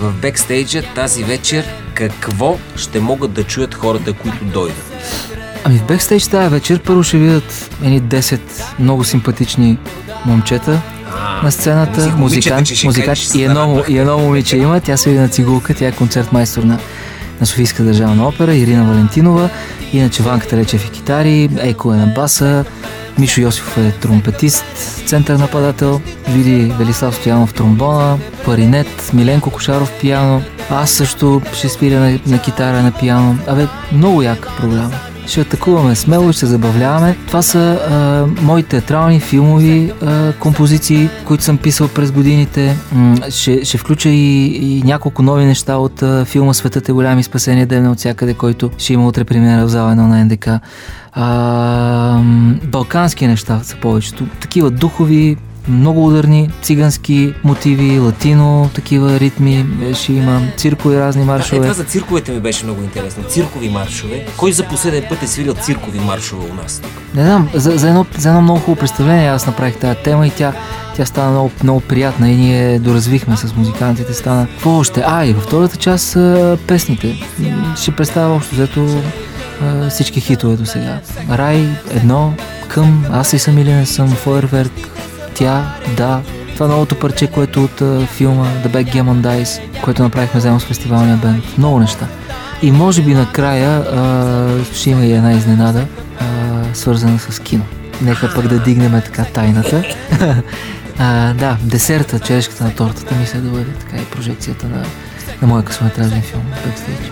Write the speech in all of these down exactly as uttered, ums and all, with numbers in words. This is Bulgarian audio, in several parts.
в бекстейджа тази вечер какво ще могат да чуят хората, които дойдат? Ами в бекстейдж тази вечер първо ще видят едни десет много симпатични момчета на сцената, музикант, музикант и, едно, и едно момиче има, тя се види на цигулка, тя е концертмайстор на, на Софийска държавна опера, Ирина Валентинова, иначе Ванка Талечев и китари, Ейко е на баса, Мишо Йосифов е тромпетист, център нападател, Вили Велислав Стоянов тромбона, кларинет, Миленко Кошаров пиано, аз също ще свиря на, на китара, на пиано. Абе, много яка програма. Ще атакуваме смело и ще се забавляваме. Това са а, мои театрални, филмови а, композиции, които съм писал през годините. М- ще, ще включа и, и няколко нови неща от а, филма Светът е голям и спасение ден от всякъде, който ще има утре премиера в зала едно на ен де ка. А, балкански неща са повечето. Такива духови, много ударни, цигански мотиви, латино, такива ритми, ще има циркови разни маршове. Да, е, това за цирковете ми беше много интересно. Циркови маршове. Кой за последен път е свирил циркови маршове у нас тук? Не знам, за, за, едно, за едно много хубаво представление аз направих тази тема и тя, тя стана много, много приятна и ние доразвихме с музикантите. Стана. Какво още? А, и във втората част са песните. Ще представя общо взето всички хитове до сега. Рай, едно, към, аз и съм или не съм, Фойерверк, тя, да. Това новото парче, което е от uh, филма The Backgammon Dice, което направихме заедно с фестивалния бенд. Много неща. И може би накрая uh, ще има и една изненада, uh, свързана с кино. Нека пък да дигнем така тайната. uh, да, десерта, черешката на тортата, мисля да бъде така и прожекцията на, на моя късометражен филм Backstage.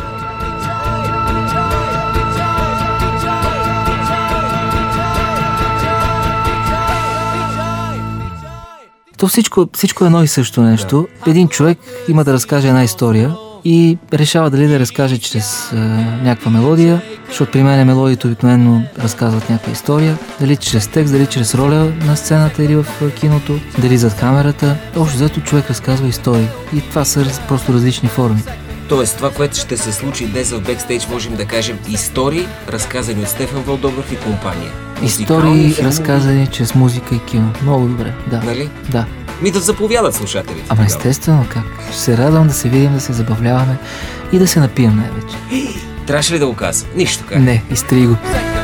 То всичко, всичко е едно и също нещо. Един човек има да разкаже една история и решава дали да разкаже чрез е, някаква мелодия, защото при мен мелодиите обикновено разказват някаква история, дали чрез текст, дали чрез роля на сцената или в киното, дали зад камерата. Общо взето човек разказва истории и това са просто различни форми. Тоест, това, което ще се случи днес в бекстейдж, можем да кажем истории, разказани от Стефан Вълдобрев и компания. Истории, филми, разказани чрез музика и кино. Много добре, да. Нали? Да. Ми да заповядат слушателите. Ама естествено, как? Ще се радвам да се видим, да се забавляваме и да се напием най-вече. Трябваше ли да го казвам? Нищо как. Не, изтри го.